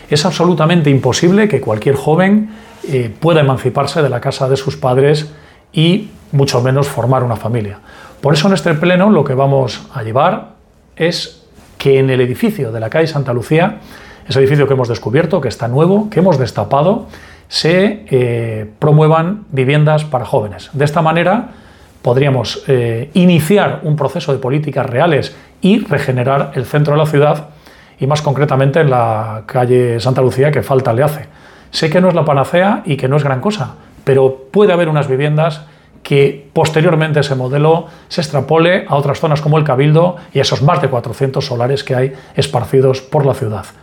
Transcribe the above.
Es absolutamente imposible que cualquier joven pueda emanciparse de la casa de sus padres y mucho menos formar una familia. Por eso en este pleno lo que vamos a llevar es que en el edificio de la calle Santa Lucía, ese edificio que hemos descubierto, que está nuevo, que hemos destapado, se promuevan viviendas para jóvenes. De esta manera podríamos iniciar un proceso de políticas reales y regenerar el centro de la ciudad, y más concretamente en la calle Santa Lucía, que falta le hace. Sé que no es la panacea y que no es gran cosa, pero puede haber unas viviendas que posteriormente ese modelo se extrapole a otras zonas como el Cabildo y a esos más de 400 solares que hay esparcidos por la ciudad.